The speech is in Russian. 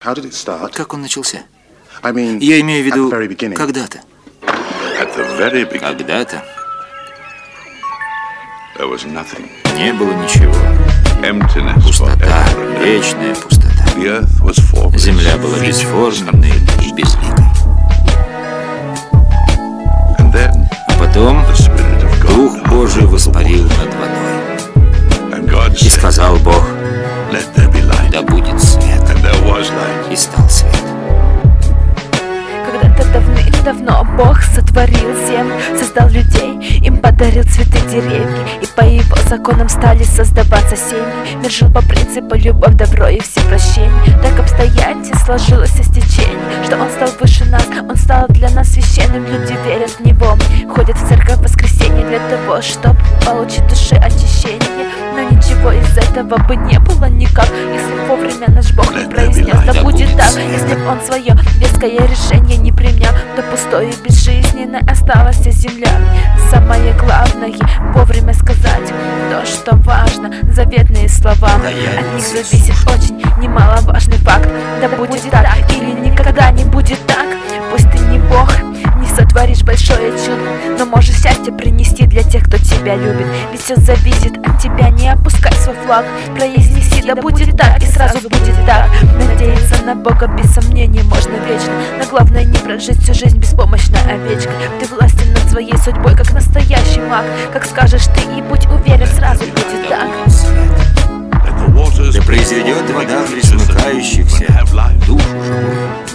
Как он начался? Я имею в виду когда-то. Когда-то не было ничего. Пустота, вечная пустота. Земля была бесформенной и безликой. А потом Дух Божий воспарил над водой. И сказал Бог: да будет свет. И стал свет. Когда-то давным-давно Бог сотворил землю, создал людей, им подарил цветы, деревья, и по его законам стали создаваться семьи. Мир жил по принципу любовь, добро и всепрощение. Так обстоятельно сложилось стечение, что он стал выше нас, он стал для нас священным. Люди верят в него, ходят в церковь в воскресенье для того, чтобы получить душе очищение. Но ничего из этого бы не было никак, если вовремя наш Бог не произнес: да будет так. Если б он свое веское решение не принял, то пустой и безжизненной осталась земля. Самое главное — вовремя сказать то, что важно. Заветные слова, от них зависит очень немаловажный факт. Да будет так или никогда не будет так. Пусть ты не Бог, не сотворишь большое чудо, но можешь счастье принести для тех, кто тебя любит. Ведь все зависит от тебя, не опускай свой флаг. Произнеси: да будет так, и сразу будет так. Надеяться на Бога без сомнений можно вечно, но главное не прожить всю жизнь беспомощно овечкой. Ты властен над своей судьбой, как настоящий маг. Как скажешь ты, и будь уверен, сразу будет так. Да произведет вода присмыкающихся душу живую.